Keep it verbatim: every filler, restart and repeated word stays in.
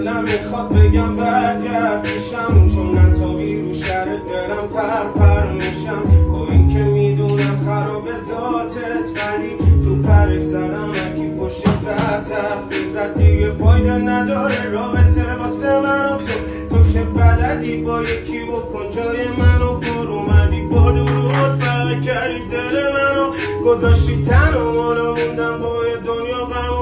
دلم میخواد بگم برگرد پیشم، چون نتابی رو شهر دلم پر پر میشم. با این که میدونم خراب ذاتت ولی تو پرش زدم اکی پشت برطرف میزد. دیگه فایده نداره رابطه واسه من و تو، تو که بلدی با یکی بکن جای منو پر اومدی با درود فقط کردی دل منو گذاشتی تن و مالا موندم با دنیا غم